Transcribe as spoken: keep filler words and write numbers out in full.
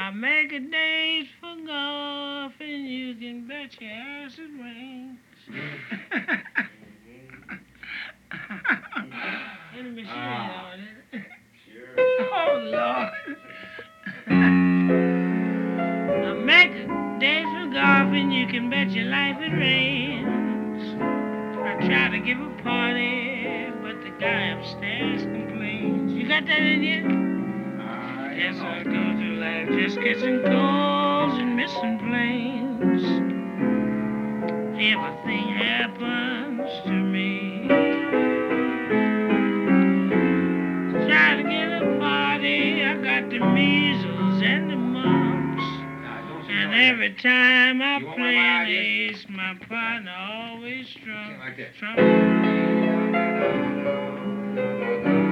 I make a date for golf, and you can bet your ass it rains. Any machine Ah. on it. Sure. Oh, Lord. I make a date for golf, and you can bet your life it rains. I try to give a party, but the guy upstairs complains. You got that in you? I Guess don't I know. go through life just catching calls and missing planes. Everything happens to me. Try to get a party, I got the measles and the mumps. Nah, don't say And no like every time I You want play my an ideas? ace, my partner always Sing trumps. like this. Trump.